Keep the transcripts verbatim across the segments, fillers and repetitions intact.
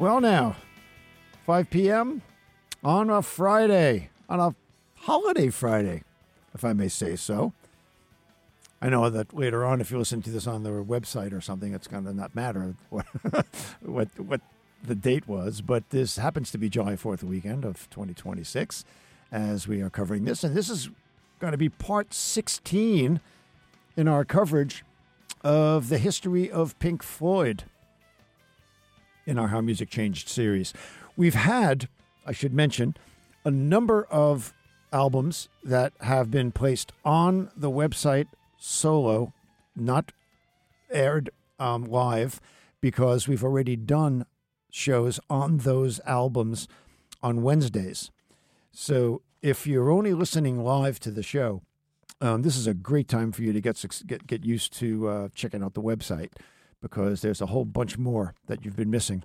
Well, now, five p.m. on a Friday, on a holiday Friday, if I may say so. I know that later on, if you listen to this on their website or something, it's going to not matter what, what what the date was. But this happens to be July fourth weekend of twenty twenty-six as we are covering this. And this is going to be part sixteen in our coverage of the history of Pink Floyd in our How Music Changed series. We've had, I should mention, a number of albums that have been placed on the website solo, not aired um, live, because we've already done shows on those albums on Wednesdays. So if you're only listening live to the show, um, this is a great time for you to get get, get used to uh, checking out the website, because there's a whole bunch more that you've been missing.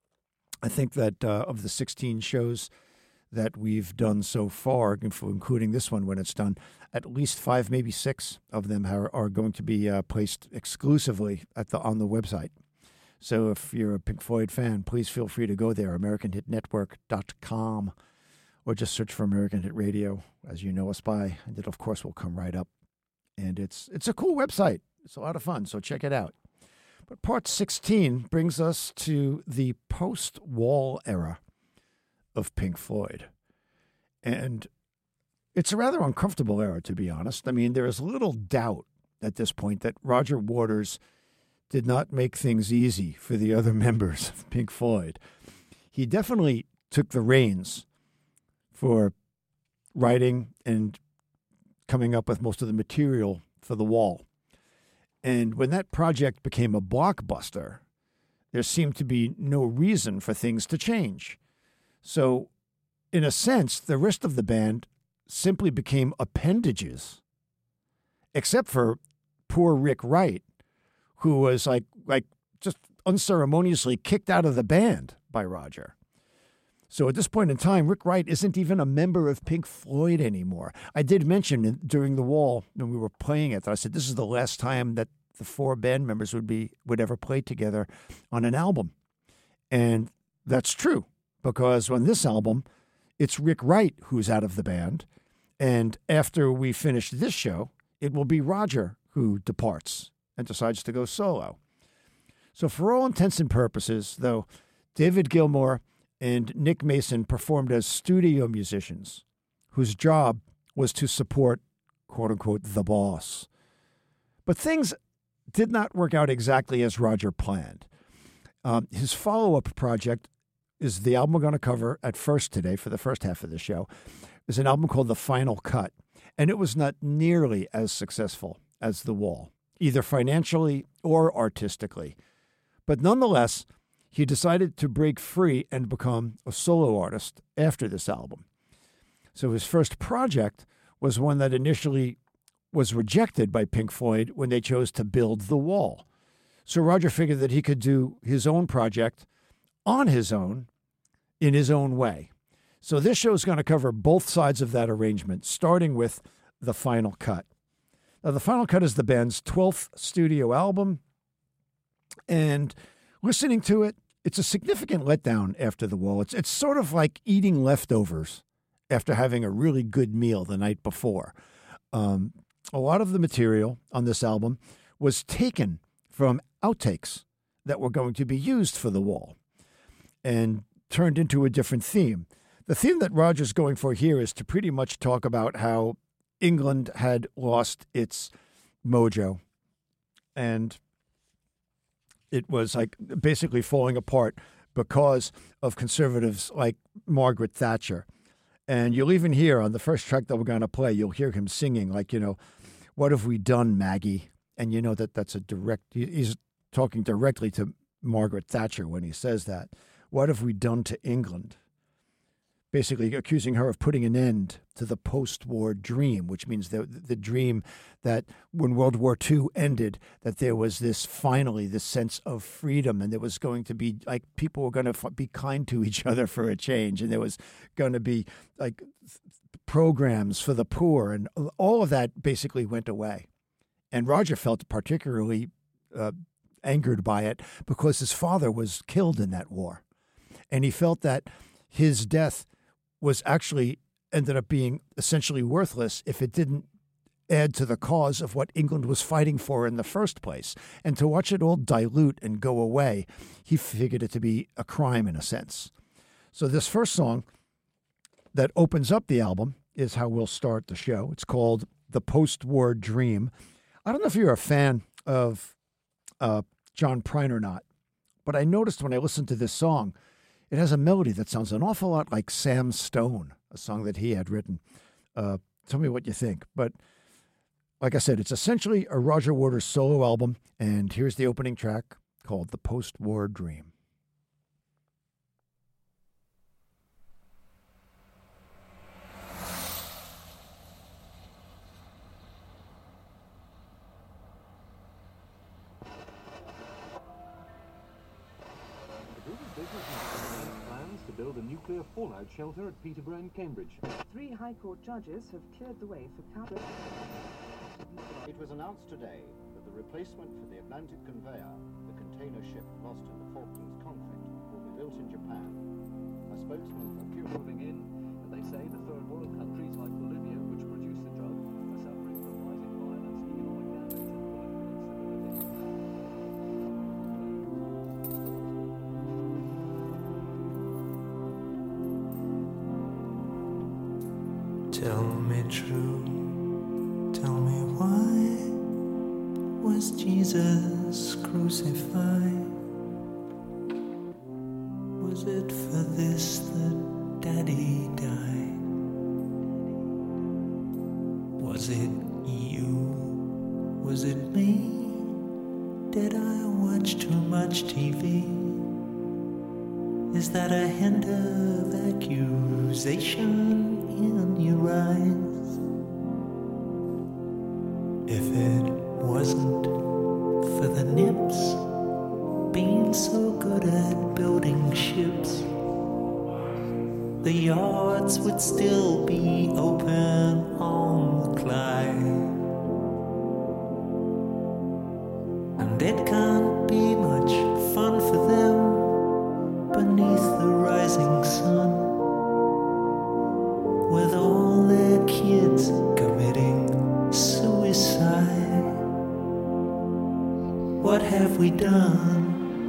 I think that uh, of the sixteen shows that we've done so far, including this one when it's done, at least five, maybe six of them are, are going to be uh, placed exclusively at the on the website. So if you're a Pink Floyd fan, please feel free to go there, American Hit Network dot com, or just search for American Hit Radio, as you know us by, and it, of course, will come right up. And it's it's a cool website. It's a lot of fun, so check it out. But part sixteen brings us to the post-Wall era of Pink Floyd. And it's a rather uncomfortable era, to be honest. I mean, there is little doubt at this point that Roger Waters did not make things easy for the other members of Pink Floyd. He definitely took the reins for writing and coming up with most of the material for The Wall. And when that project became a blockbuster, there seemed to be no reason for things to change. So, in a sense, the rest of the band simply became appendages, except for poor Rick Wright, who was like like just unceremoniously kicked out of the band by Roger. So at this point in time, Rick Wright isn't even a member of Pink Floyd anymore. I did mention during The Wall, when we were playing it, that I said this is the last time that the four band members would be would ever play together on an album. And that's true, because on this album, it's Rick Wright who's out of the band. And after we finish this show, it will be Roger who departs and decides to go solo. So for all intents and purposes, though, David Gilmour and Nick Mason performed as studio musicians whose job was to support, quote-unquote, the boss. But things did not work out exactly as Roger planned. Um, his follow-up project is the album we're going to cover at first today for the first half of the show. Is an album called The Final Cut, and it was not nearly as successful as The Wall, either financially or artistically. But nonetheless, he decided to break free and become a solo artist after this album. So his first project was one that initially was rejected by Pink Floyd when they chose to build The Wall. So Roger figured that he could do his own project on his own, in his own way. So this show is going to cover both sides of that arrangement, starting with The Final Cut. Now, The Final Cut is the band's twelfth studio album, and listening to it, it's a significant letdown after The Wall. It's it's sort of like eating leftovers after having a really good meal the night before. Um, a lot of the material on this album was taken from outtakes that were going to be used for The Wall and turned into a different theme. The theme that Roger's going for here is to pretty much talk about how England had lost its mojo, and it was like basically falling apart because of conservatives like Margaret Thatcher. And you'll even hear on the first track that we're going to play, you'll hear him singing like, you know, what have we done, Maggie? And you know that that's a direct, he's talking directly to Margaret Thatcher when he says that. What have we done to England? Basically accusing her of putting an end to the post-war dream, which means the the dream that when World War Two ended, that there was this, finally, this sense of freedom, and there was going to be, like, people were going to f- be kind to each other for a change, and there was going to be, like, programs for the poor, and all of that basically went away. And Roger felt particularly uh, angered by it because his father was killed in that war. And he felt that his death was actually ended up being essentially worthless if it didn't add to the cause of what England was fighting for in the first place. And to watch it all dilute and go away, he figured it to be a crime in a sense. So this first song that opens up the album is how we'll start the show. It's called The Post-War Dream. I don't know if you're a fan of uh, John Prine or not, but I noticed when I listened to this song, it has a melody that sounds an awful lot like Sam Stone, a song that he had written. Uh, tell me what you think. But like I said, it's essentially a Roger Waters solo album, and here's the opening track called The Post-War Dream. Build a nuclear fallout shelter at Peterborough in Cambridge. Three High Court judges have cleared the way for Cabot. It was announced today that the replacement for the Atlantic conveyor, the container ship lost in the Falklands conflict, will be built in Japan. A spokesman for Cuba Moving in, and they say the third world countries like Bolivia, which produce the drug, are suffering from rising violence, economic damage, and political instability. Tell me true, tell me why was Jesus crucified? Was it for this that Daddy died? Was it you? Was it me? Did I watch too much T V? Is that a hint of accusation in your eyes? If it wasn't for the nips being so good at building ships, the yards would still be open on the Clyde. And it can't be much fun for them beneath the rising sun, with all their kids committing suicide. What have we done?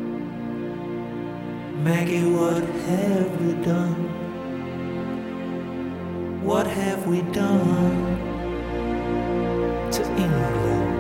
Maggie, what have we done? What have we done to England?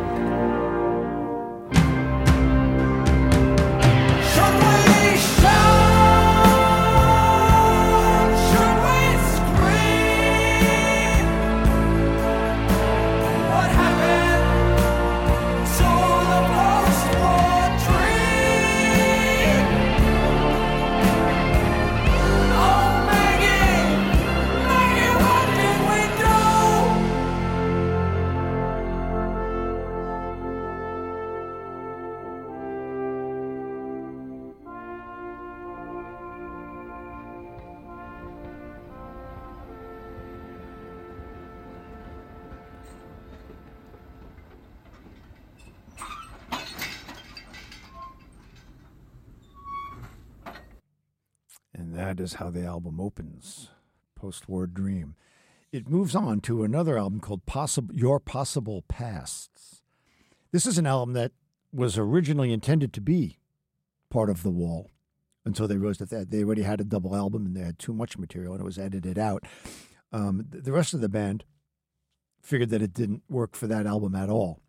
And that is how the album opens, Post-War Dream. It moves on to another album called Possible, Your Possible Pasts. This is an album that was originally intended to be part of The Wall until they realized that they already had a double album and they had too much material and it was edited out. Um, the rest of the band figured that it didn't work for that album at all.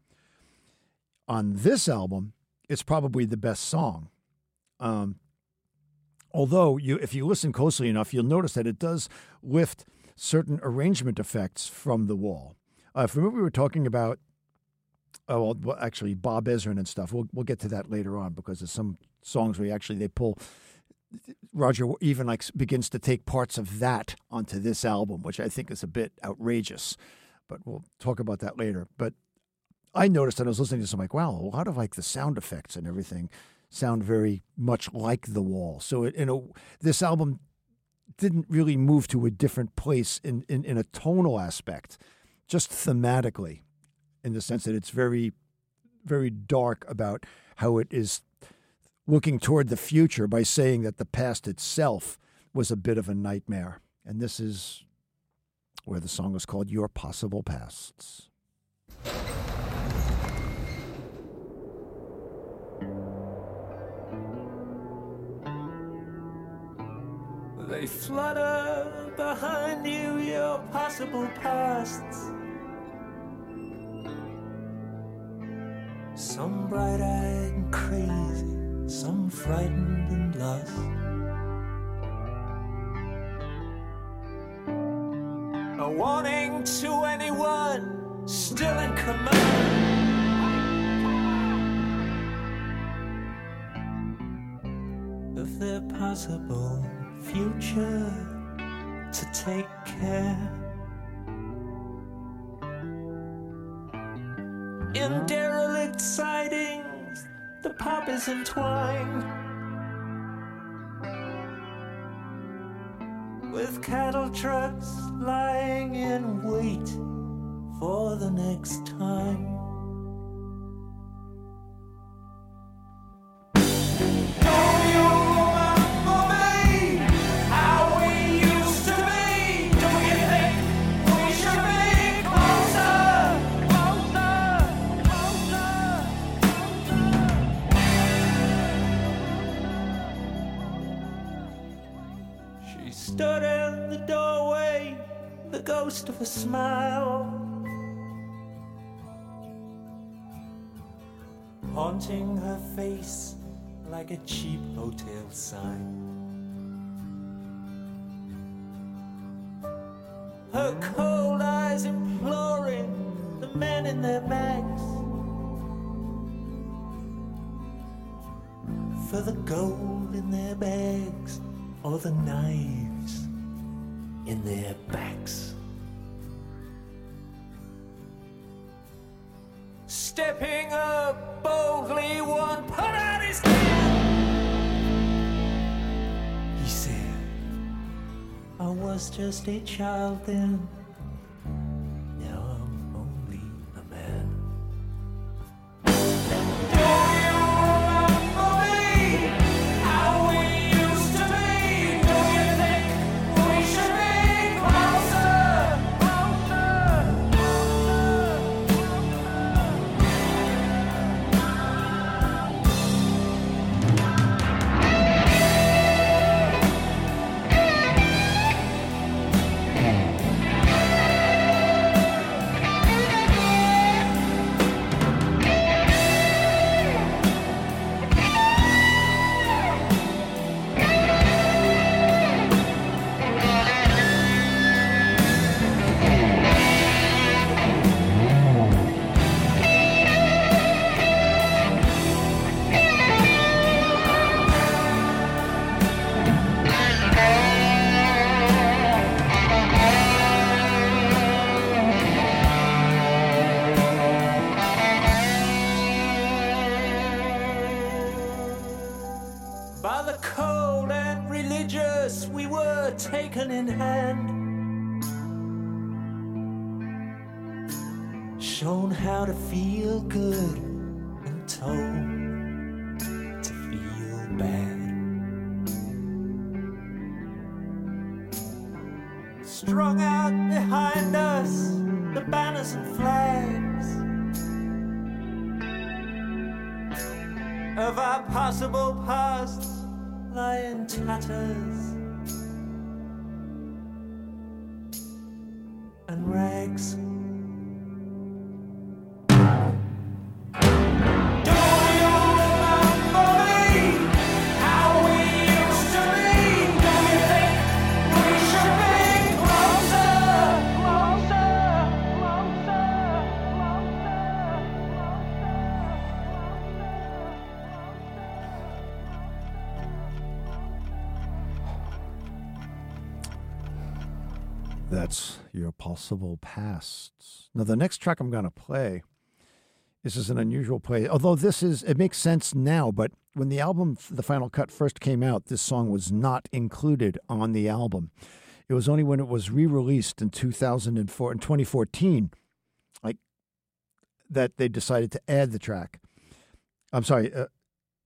On this album, it's probably the best song. Um, although, you, if you listen closely enough, you'll notice that it does lift certain arrangement effects from The Wall. Uh, if remember we were talking about, oh, well, actually, Bob Ezrin and stuff. We'll we'll get to that later on because there's some songs where actually they pull, Roger even like begins to take parts of that onto this album, which I think is a bit outrageous. But we'll talk about that later. But I noticed that I was listening to this, I'm like, wow, a lot of like the sound effects and everything sound very much like The Wall. So it, you know, this album didn't really move to a different place in, in, in a tonal aspect, just thematically, in the sense that it's very, very dark about how it is looking toward the future by saying that the past itself was a bit of a nightmare. And this is where the song was called Your Possible Pasts. They flutter behind you, your possible pasts. Some bright-eyed and crazy, some frightened and lost. A warning to anyone still in command. Of their possible future to take care. In derelict sidings, the pop is entwined with cattle trucks lying in wait for the next time. Stood in the doorway, the ghost of a smile, haunting her face like a cheap hotel sign. Her cold eyes imploring the men in their bags for the gold in their bags or the knives in their backs. Stepping up boldly, one put out his hand. He said, I was just a child then, now I'm only a man. By the cold and religious, we were taken in hand, shown how to feel good and told to feel bad. Strung out behind us, the banners and flags of our possible past lie in tatters and rags. That's Your Possible Pasts. Now, the next track I'm going to play, this is an unusual play. Although this is, it makes sense now, but when the album, The Final Cut, first came out, this song was not included on the album. It was only when it was re-released in two thousand four, in twenty fourteen, like, that they decided to add the track. I'm sorry, uh,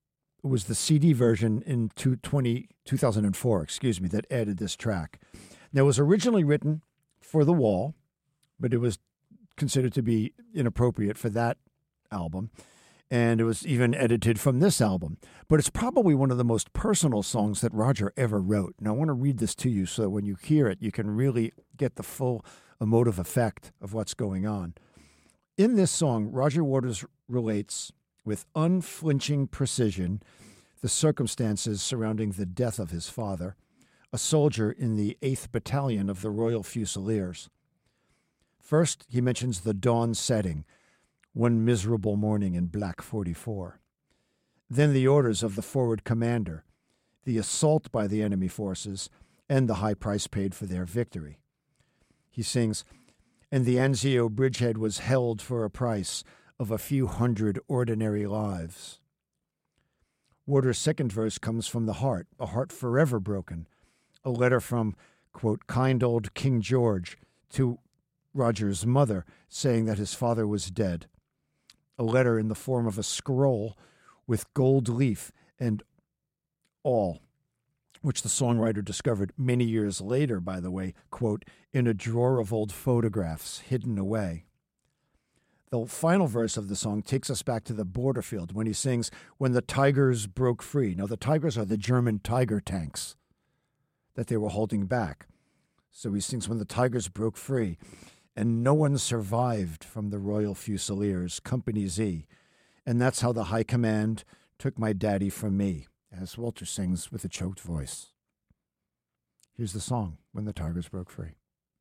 it was the C D version in two thousand four, excuse me, that added this track. Now, it was originally written for The Wall, but it was considered to be inappropriate for that album. And it was even edited from this album. But it's probably one of the most personal songs that Roger ever wrote. And I want to read this to you so that when you hear it, you can really get the full emotive effect of what's going on. In this song, Roger Waters relates with unflinching precision the circumstances surrounding the death of his father, a soldier in the eighth Battalion of the Royal Fusiliers. First, he mentions the dawn setting, one miserable morning in Black forty-four. Then the orders of the forward commander, the assault by the enemy forces, and the high price paid for their victory. He sings, "And the Anzio bridgehead was held for a price of a few hundred ordinary lives." Waters' second verse comes from the heart, a heart forever broken, a letter from, quote, kind old King George to Roger's mother saying that his father was dead. A letter in the form of a scroll with gold leaf and all, which the songwriter discovered many years later, by the way, quote, in a drawer of old photographs hidden away. The final verse of the song takes us back to the border field when he sings, "When the Tigers broke free." Now, the Tigers are the German Tiger tanks that they were holding back. So he sings, "When the Tigers broke free, and no one survived from the Royal Fusiliers, Company Z. And that's how the High Command took my daddy from me," as Walter sings with a choked voice. Here's the song, "When the Tigers Broke Free."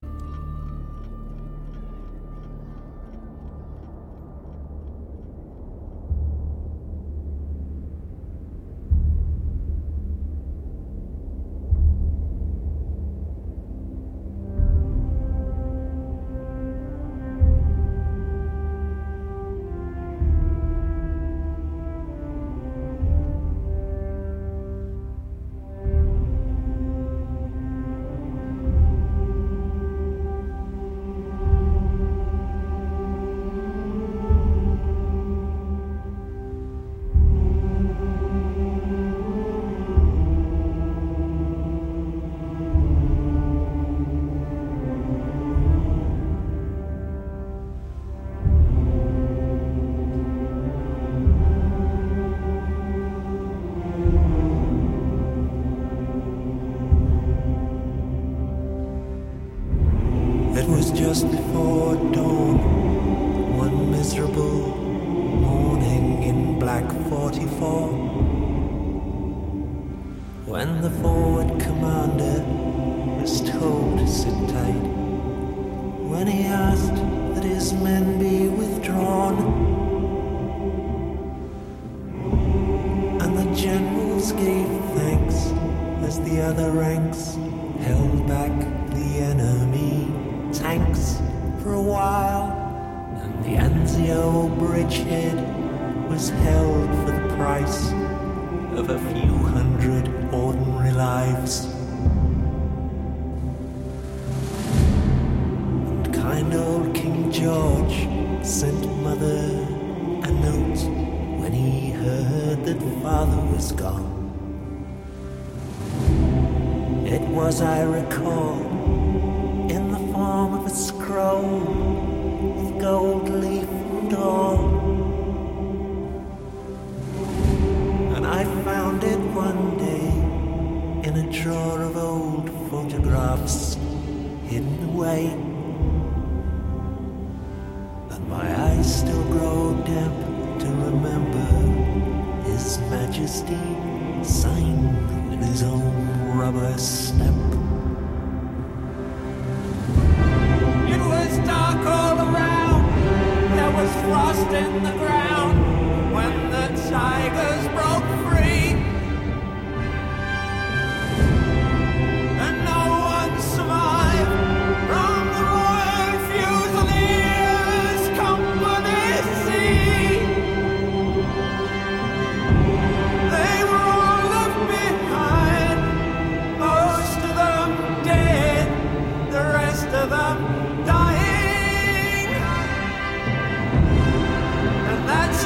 It was just before dawn, one miserable morning in Black forty-four, when the forward commander was told to sit tight, when he asked that his men be withdrawn, and the generals gave thanks as the other ranks held back the enemy tanks for a while, and the Anzio bridgehead was held for the price of a few hundred ordinary lives. And kind old King George sent mother a note when he heard that father was gone. It was, I recall, in the form of a scroll with gold leaf and all. And I found it one day in a drawer of old photographs hidden away. And my eyes still grow damp to remember His Majesty signed with his own rubber stamp. Dark all around, there was frost in the ground when the tigers broke free, and no one survived from the Royal Fusiliers, Company C. They were all left behind, most of them dead, the rest of them dying. That's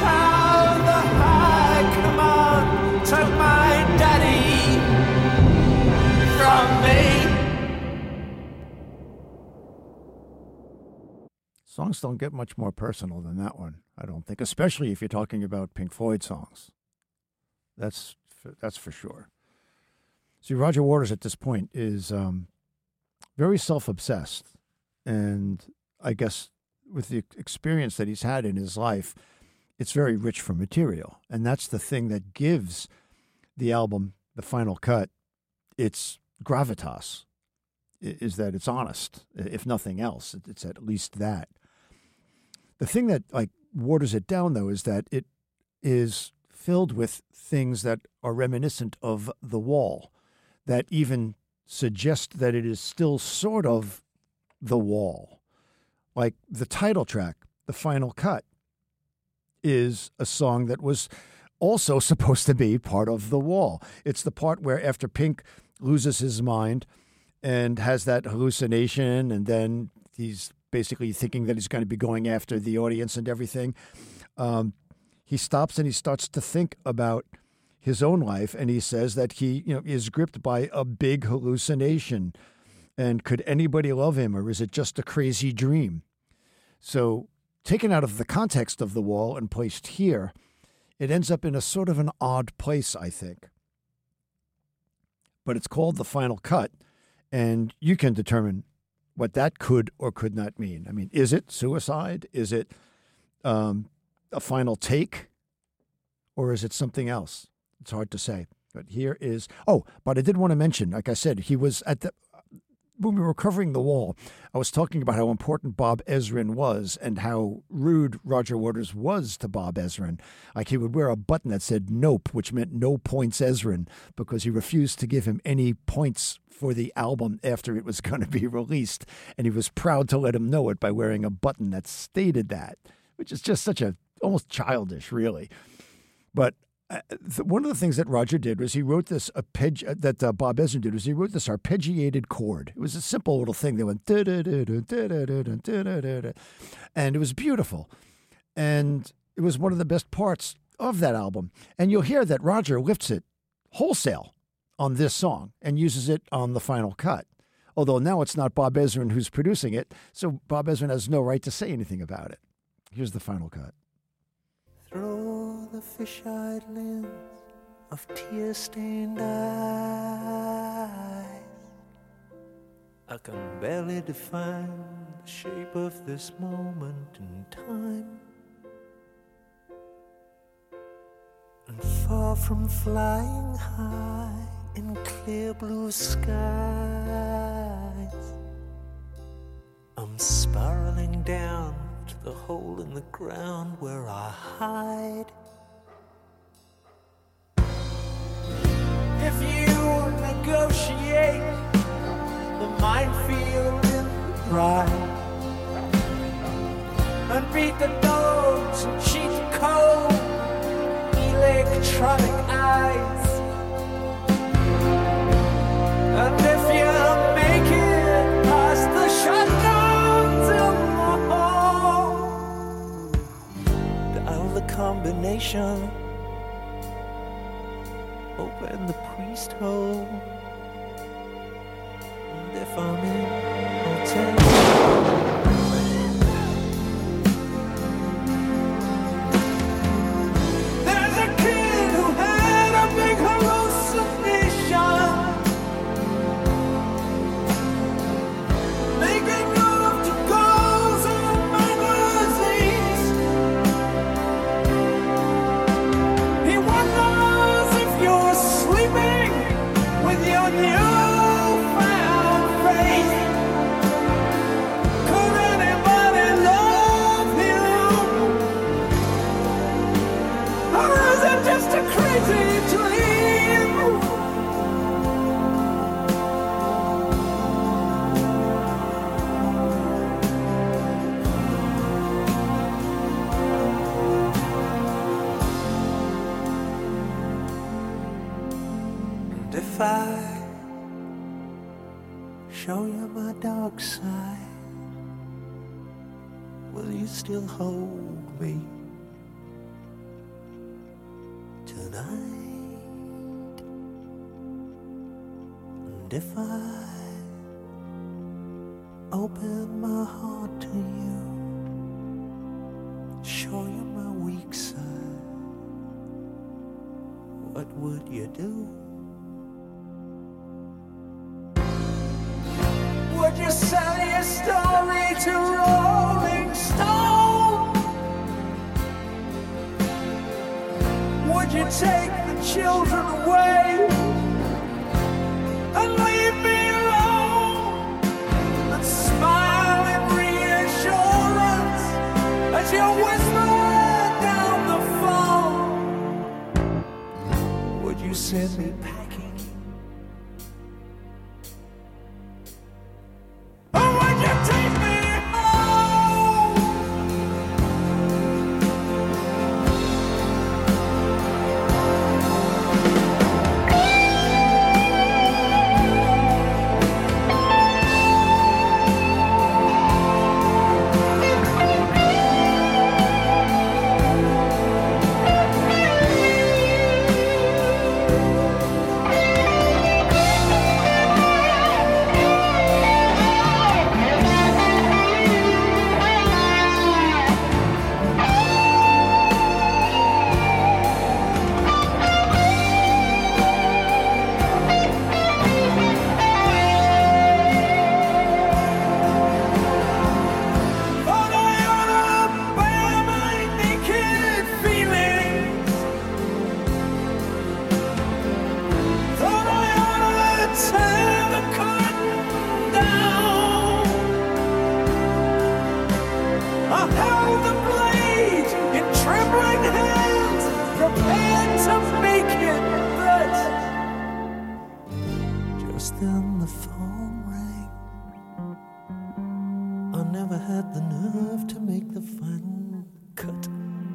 Songs don't get much more personal than that one, I don't think, especially if you're talking about Pink Floyd songs. That's for, that's for sure. See, Roger Waters at this point is um, very self-obsessed, and I guess with the experience that he's had in his life, it's very rich for material, and that's the thing that gives the album, the final cut, its gravitas, is that it's honest, if nothing else. It's at least that. The thing that like waters it down, though, is that it is filled with things that are reminiscent of The Wall, that even suggest that it is still sort of The Wall. Like the title track, The Final Cut, is a song that was also supposed to be part of The Wall. It's the part where after Pink loses his mind and has that hallucination, and then he's basically thinking that he's going to be going after the audience and everything, um, he stops and he starts to think about his own life, and he says that he, you know, is gripped by a big hallucination, and could anybody love him, or is it just a crazy dream? So taken out of the context of The Wall and placed here, it ends up in a sort of an odd place, I think. But it's called The Final Cut, and you can determine what that could or could not mean. I mean, is it suicide? Is it um, a final take? Or is it something else? It's hard to say. But here is, oh, but I did want to mention, like I said, he was at the, when we were covering The Wall, I was talking about how important Bob Ezrin was and how rude Roger Waters was to Bob Ezrin. Like he would wear a button that said nope, which meant no points Ezrin, because he refused to give him any points for the album after it was going to be released. And he was proud to let him know it by wearing a button that stated that, which is just such a, almost childish, really. But Uh, th- one of the things that Roger did was he wrote this arpeggi- uh, that uh, Bob Ezrin did was he wrote this arpeggiated chord. It was a simple little thing that went da da da da da da da da da da, and it was beautiful, and it was one of the best parts of that album. And you'll hear that Roger lifts it wholesale on this song and uses it on the final cut. Although now it's not Bob Ezrin who's producing it, so Bob Ezrin has no right to say anything about it. Here's the final cut. Through the fish-eyed lens of tear-stained eyes, I can barely define the shape of this moment in time. And far from flying high in clear blue skies, I'm spiraling down to the hole in the ground where I hide. If you negotiate the minefield in the brine, and beat the dogs and cheat the cold electronic eyes, and if you make it past the shutdowns in the hall, dial the combination, open the priest hole, and if I'm in, I'll tell you. There's a kid who had a big hallucination, making love to girls in magazines. He wonders if you're sleeping with your newfound faith. Could anybody love you? Or is it just a crazy dream? And if I show you my dark side, will you still hold me tonight? And if I open my heart to you, what would you do? Would you sell your story to Rolling Stone? Would you take the children away and leave me alone and smile in reassurance as you whisper down the phone? Would you send me packing? Or would you take me home? Thought I ought to bare my naked feelings. Thought I ought to tear the curtain down. I held the blade in trembling hands, prepared to make it, but Just then the phone rang. I never had the nerve to make the final cut.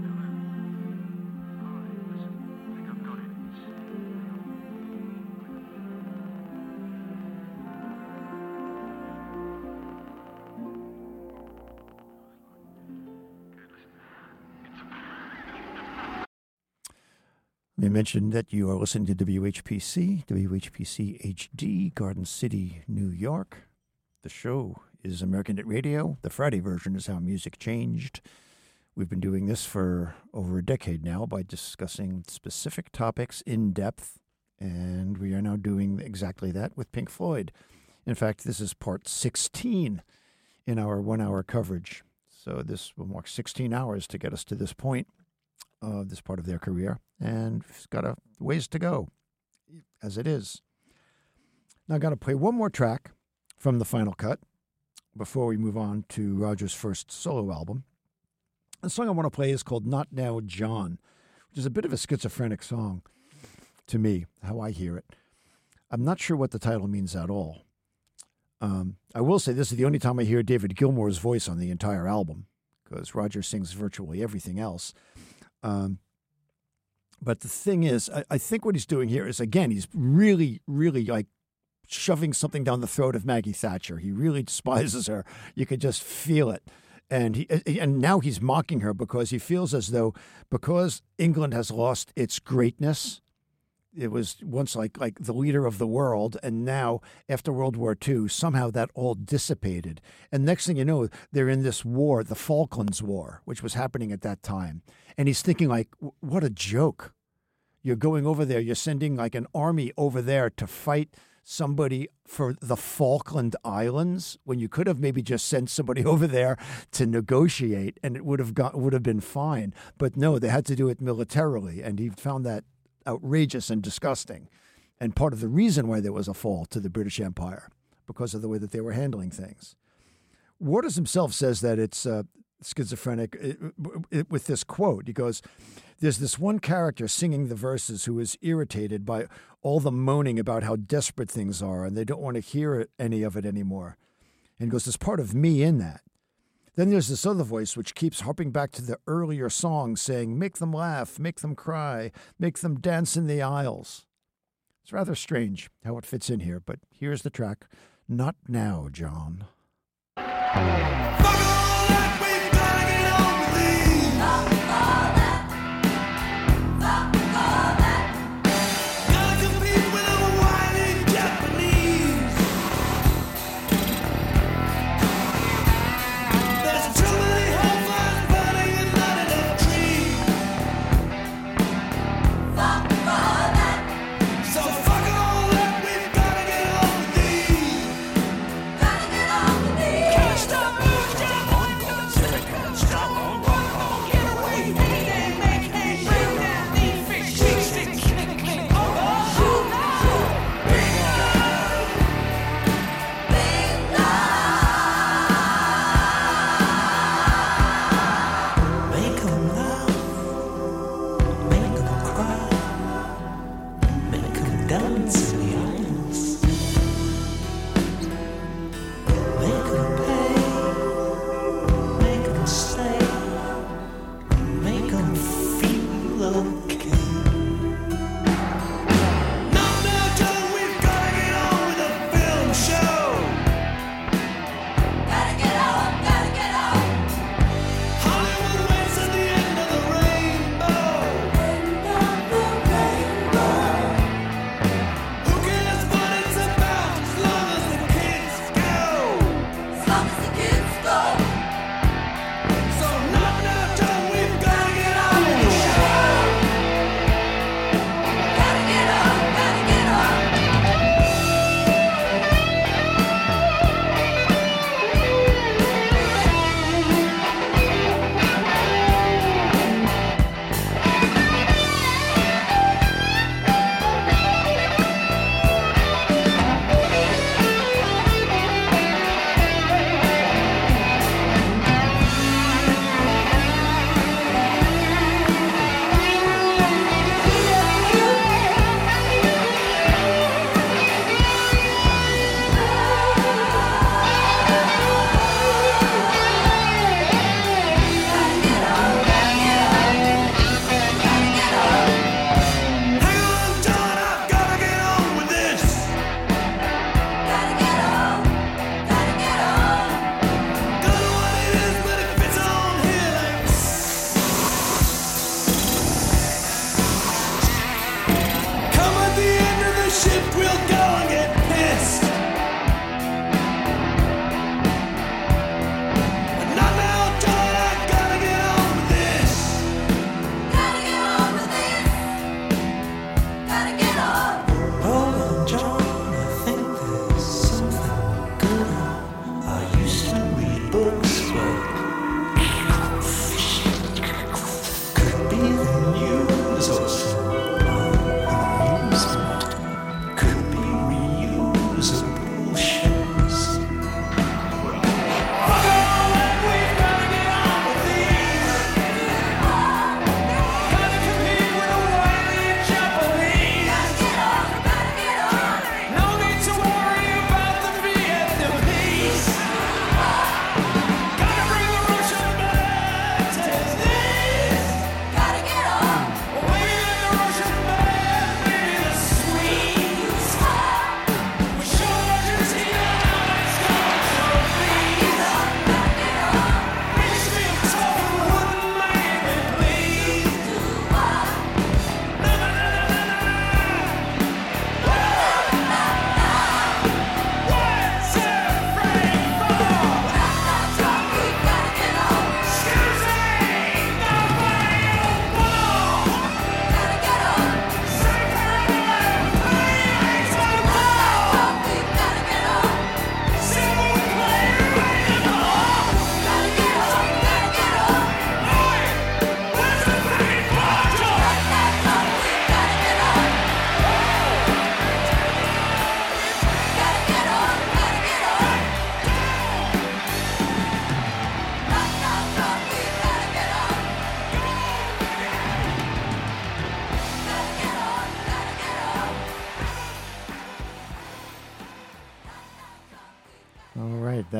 We mentioned that you are listening to W H P C, W H P C H D, Garden City, New York. The show is American Hit Radio. The Friday version is How Music Changed. We've been doing this for over a decade now by discussing specific topics in depth, and we are now doing exactly that with Pink Floyd. In fact, this is part sixteen in our one-hour coverage. So this will mark sixteen hours to get us to this point of this part of their career, and it's got a ways to go, as it is. Now, I'm going to play one more track from the final cut before we move on to Roger's first solo album. The song I want to play is called Not Now, John, which is a bit of a schizophrenic song to me, how I hear it. I'm not sure what the title means at all. Um, I will say this is the only time I hear David Gilmour's voice on the entire album, because Roger sings virtually everything else. Um, but the thing is, I, I think what he's doing here is, again, he's really, really like shoving something down the throat of Maggie Thatcher. He really despises her. You could just feel it. And he and now he's mocking her because he feels as though because England has lost its greatness, it was once like like the leader of the world, and now after World War Two, somehow that all dissipated. And next thing you know, they're in this war, the Falklands War, which was happening at that time. And he's thinking like, what a joke. You're going over there, you're sending like an army over there to fight somebody for the Falkland Islands when you could have maybe just sent somebody over there to negotiate and it would have got would have been fine. But no, they had to do it militarily, and he found that outrageous and disgusting, and part of the reason why there was a fall to the British Empire because of the way that they were handling things. Waters himself says that it's uh, schizophrenic it, it, with this quote. He goes, there's this one character singing the verses who is irritated by all the moaning about how desperate things are, and they don't want to hear it, any of it anymore. And he goes, there's part of me in that. Then there's this other voice which keeps harping back to the earlier songs saying, make them laugh, make them cry, make them dance in the aisles. It's rather strange how it fits in here, but here's the track, Not Now, John. Fuck all that.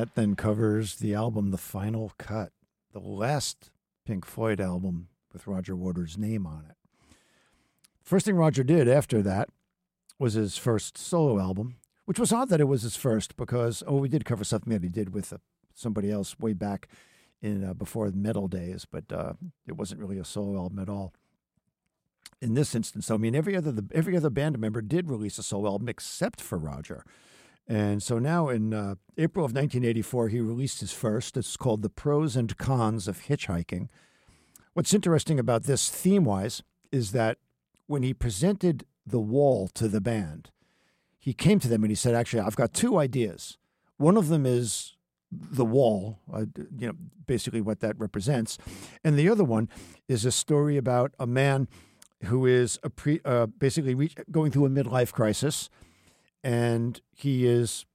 that then covers the album The Final Cut, the last Pink Floyd album with Roger Waters' name on it. First thing Roger did after that was his first solo album, which was odd that it was his first because, oh, we did cover something that he did with uh, somebody else way back in uh, before the metal days, but uh, it wasn't really a solo album at all. In this instance, I mean, every other the, every other band member did release a solo album except for Roger. And so now in uh, April of nineteen eighty-four, he released his first. It's called The Pros and Cons of Hitchhiking. What's interesting about this theme-wise is that when he presented The Wall to the band, he came to them and he said, actually, I've got two ideas. One of them is the wall, uh, you know, basically what that represents. And the other one is a story about a man who is a pre, uh, basically reach, going through a midlife crisis, and he is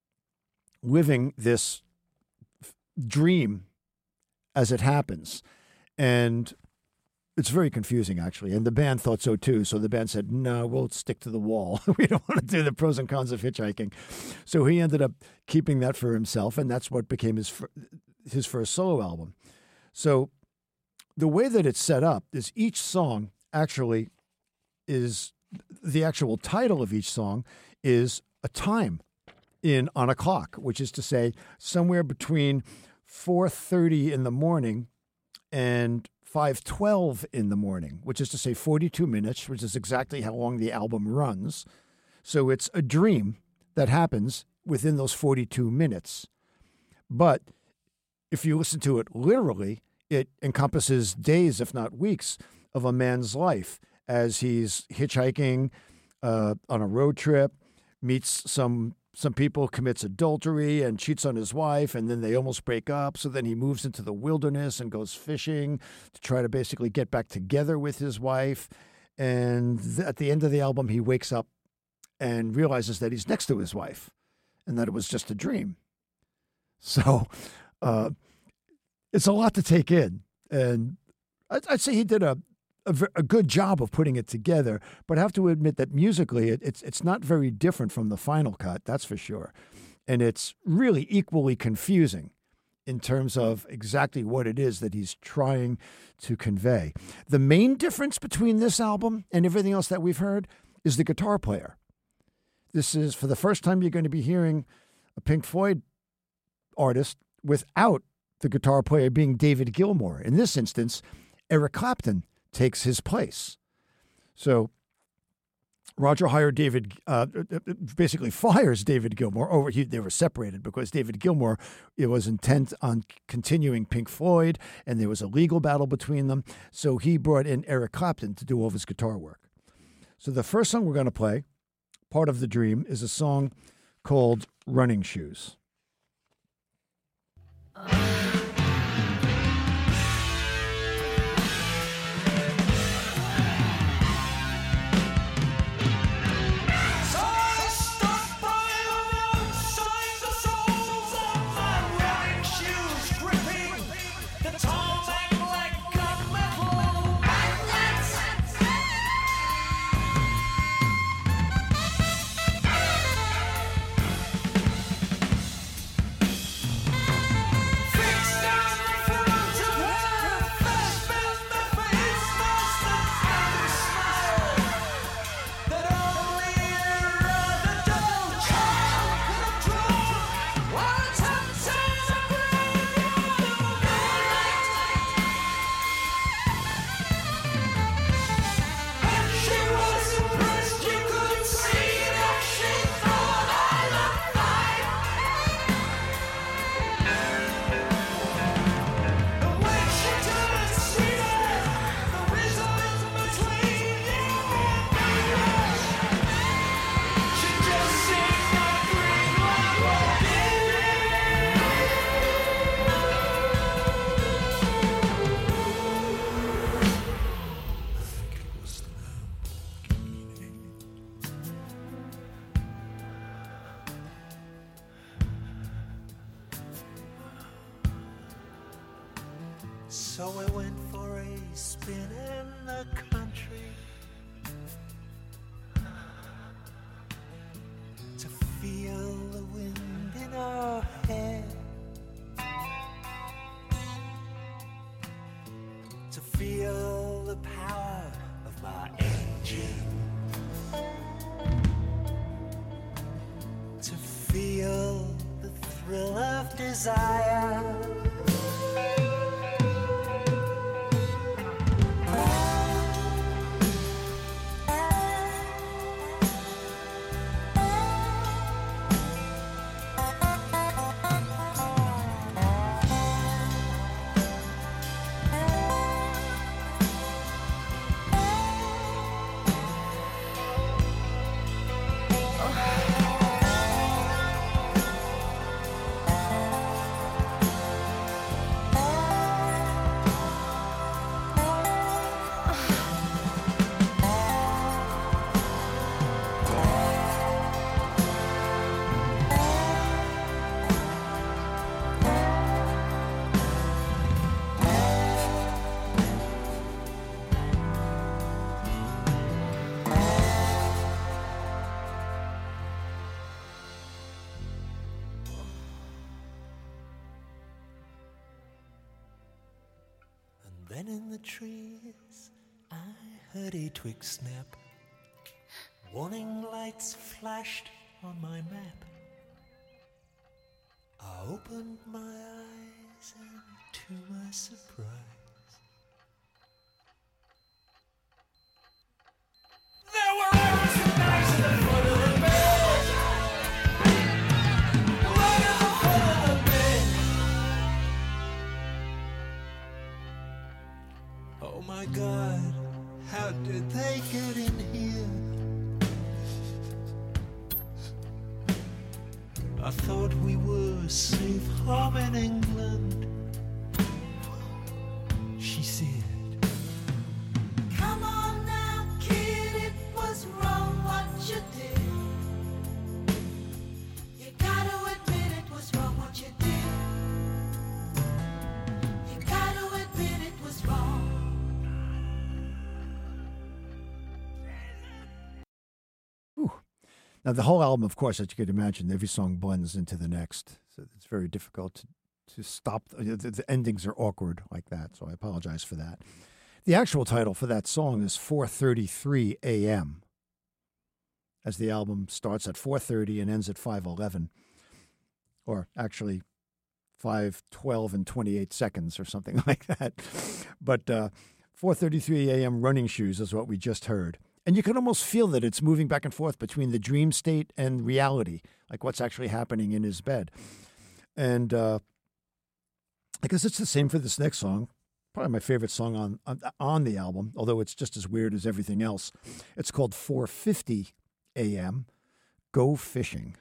living this f- dream as it happens. And it's very confusing, actually. And the band thought so, too. So the band said, no, we'll stick to The Wall. We don't want to do the pros and cons of hitchhiking. So he ended up keeping that for himself, and that's what became his fir- his first solo album. So the way that it's set up is each song actually is, the actual title of each song is a time in on a clock, which is to say somewhere between four thirty in the morning and five twelve in the morning, which is to say forty-two minutes, which is exactly how long the album runs. So it's a dream that happens within those forty-two minutes. But if you listen to it literally, it encompasses days, if not weeks, of a man's life as he's hitchhiking uh, on a road trip, meets some some people, commits adultery and cheats on his wife, and then they almost break up. So then he moves into the wilderness and goes fishing to try to basically get back together with his wife. And th- at the end of the album, he wakes up and realizes that he's next to his wife and that it was just a dream. So uh, it's a lot to take in. And I'd, I'd say he did a, a, a good job of putting it together, but I have to admit that musically it, it's it's not very different from the Final Cut, that's for sure. And it's really equally confusing in terms of exactly what it is that he's trying to convey. The main difference between this album and everything else that we've heard is the guitar player. This is, for the first time, you're going to be hearing a Pink Floyd artist without the guitar player being David Gilmour. In this instance, Eric Clapton takes his place. So Roger hired David, uh, basically fires David Gilmour. Over he, they were separated because David Gilmour it was intent on continuing Pink Floyd, and there was a legal battle between them. So he brought in Eric Clapton to do all of his guitar work. So the first song we're going to play, Part of the Dream, is a song called Running Shoes. So I went for a spin in the country to feel the wind in our hair. to feel the power of my engine, to feel the thrill of desire. Then in the trees I heard a twig snap. Warning lights flashed on my map. I opened my eyes and to my surprise there were arrows and knives in the foot of the bed. Right at the foot of the bed. Oh my God, how did they get in here? I thought we were safe home in England. She said, Come on now, kid, it was wrong what you did. You gotta admit it was wrong what you did. You gotta admit it was wrong. Now, the whole album, of course, as you could imagine, every song blends into the next. So it's very difficult to, to stop. The, the endings are awkward like that, so I apologize for that. The actual title for that song is four thirty-three a.m., as the album starts at four thirty and ends at five eleven, or actually five twelve and twenty-eight seconds or something like that. But uh, four thirty-three a.m. Running Shoes is what we just heard. And you can almost feel that it's moving back and forth between the dream state and reality, like what's actually happening in his bed. And uh, I guess it's the same for this next song, probably my favorite song on, on on the album, although it's just as weird as everything else. It's called four fifty a.m., Go Fishing.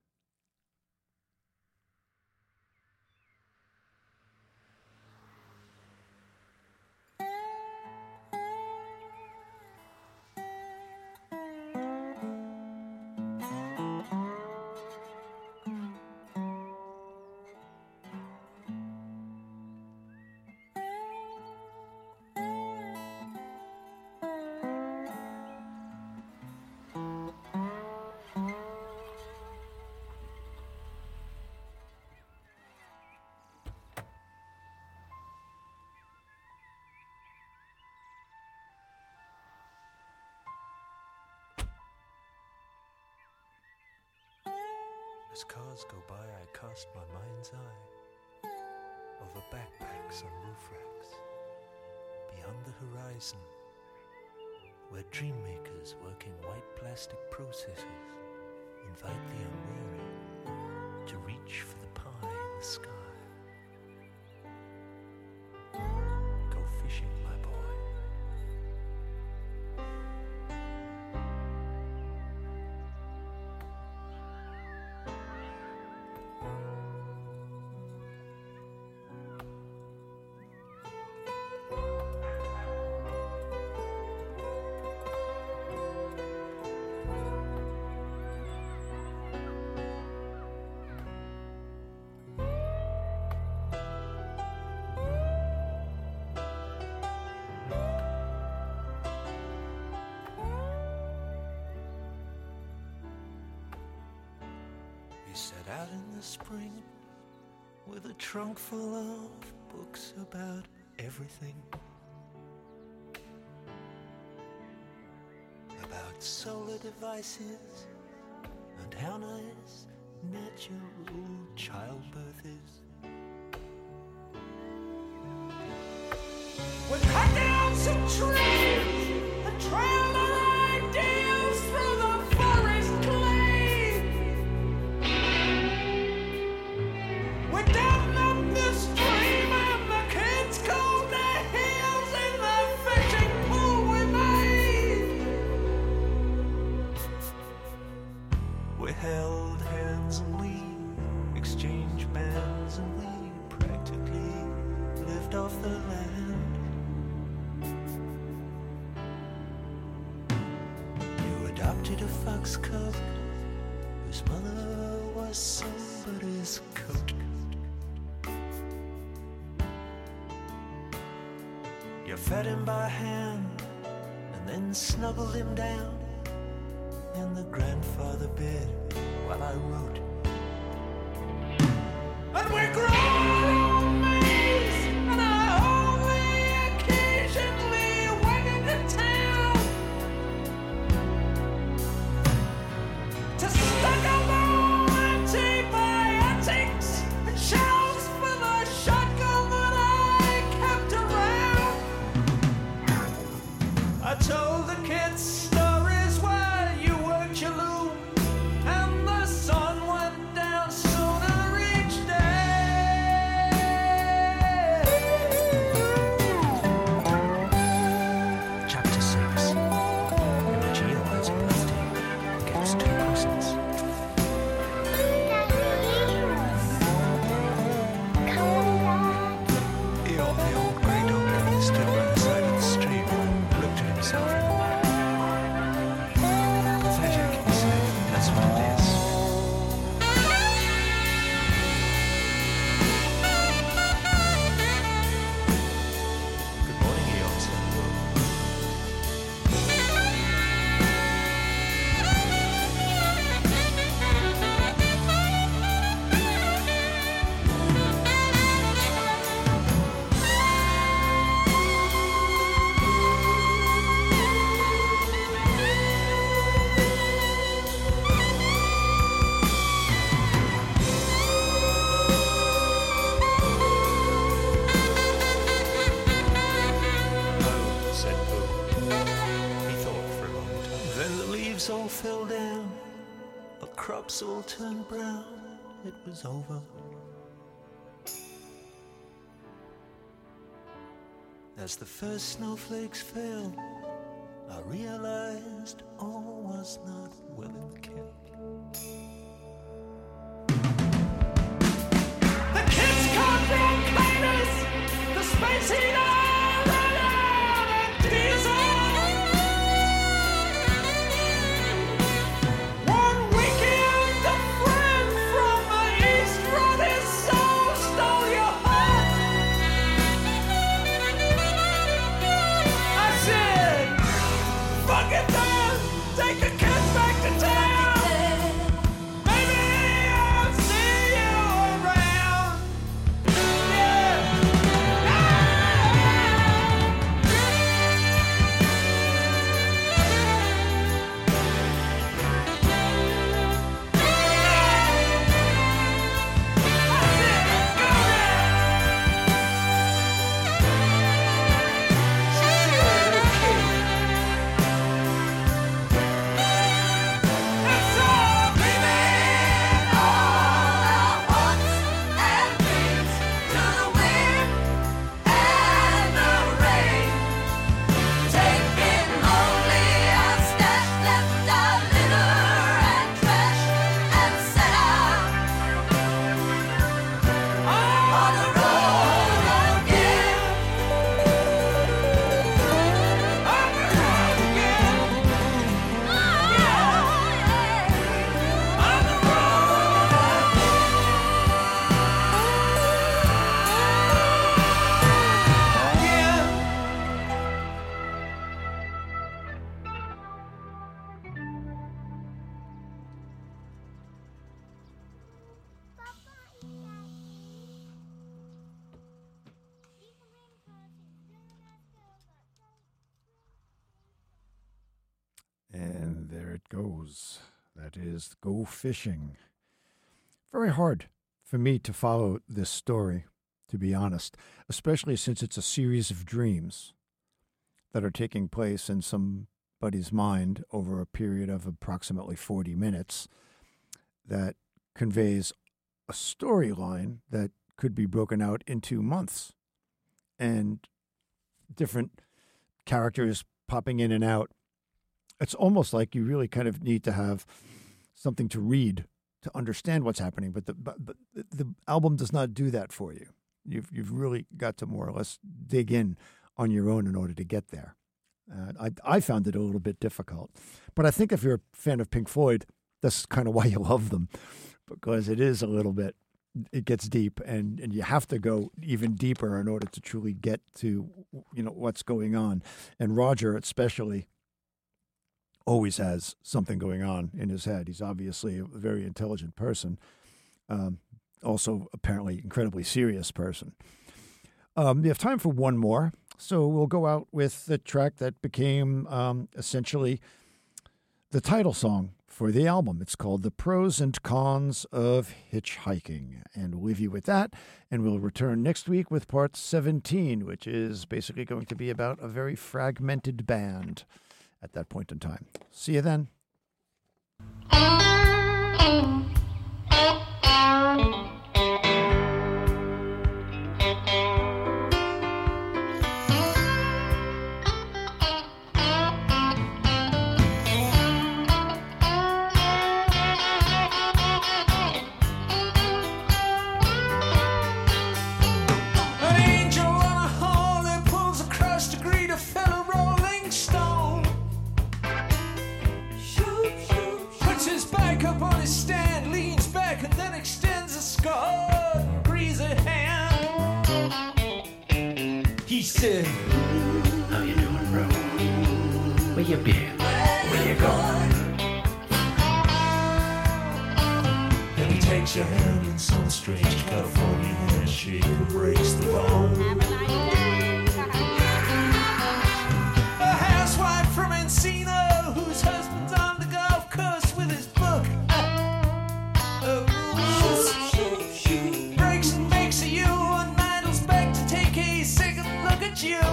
As cars go by, I cast my mind's eye over backpacks on roof racks, beyond the horizon, where dream makers working white plastic processors invite the unwary to reach for the pie in the sky. Go fishing, my boy. We set out in the spring with a trunk full of books about everything. about solar devices and how nice natural childbirth is. We cut down some trees and trailed our ideals through the forest glade. We dammed up the stream and the kids combed their heels in the fishing pool we made. We held hands and we exchanged bands and we practically lived off the land. You adopted a fox cub whose mother was somebody's coat. You fed him by hand and then snuggled him down in the grandfather bed while I wrote. And we grew our own maze, and I only occasionally went into town to stock up on antibiotics and shells for the shotgun that I kept around. I told the kids stories while you worked your loom, and the sun went down sooner each day. Chapter six. Regina has a birthday. Gets two presents. Eeyore, the old grey dog, stood by the side of the stream and looked at himself in the mirror. Pathetic, he said. That's what it is. Good morning, Eeyore said. Oh, said Pooh. He thought for a long time. Then the leaves all fell down, the crops all turned brown. It was over. As the first snowflakes fell, I realized all was not well kept. The kids caught bronchitis, the space heater ran out of diesel. One weekend, a friend from the east brought his soul, stole your heart. I said, fuck it then, take the kids back to town. Maybe I'll see you around. Yeah. Pros. That is Go Fishing. Very hard for me to follow this story, to be honest, especially since it's a series of dreams that are taking place in somebody's mind over a period of approximately forty minutes that conveys a storyline that could be broken out into months and different characters popping in and out. It's almost like you really kind of need to have something to read to understand what's happening, but the but, but the album does not do that for you. You've you've really got to more or less dig in on your own in order to get there. Uh, I I found it a little bit difficult, but I think if you're a fan of Pink Floyd, that's kind of why you love them, because it is a little bit, it gets deep, and, and you have to go even deeper in order to truly get to, you know, what's going on. And Roger especially always has something going on in his head. He's obviously a very intelligent person, um, also apparently incredibly serious person. Um, we have time for one more, so we'll go out with the track that became um, essentially the title song for the album. It's called The Pros and Cons of Hitchhiking. And we'll leave you with that, and we'll return next week with part seventeen, which is basically going to be about a very fragmented band at that point in time. See you then. He said, how you doing, bro? Where you been? Where you going? Then he takes your hand in some strange California handshake and breaks the bone. A housewife from Encino whose husband's on the golf course with his book. Oh, breaks and makes a you and idles back to take a second look at you.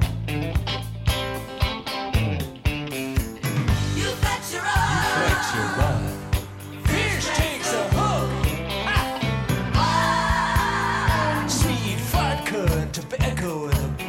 You bet your eyes. You bet your eyes. Fish takes a hook. Ha! Sweet vodka and tobacco and a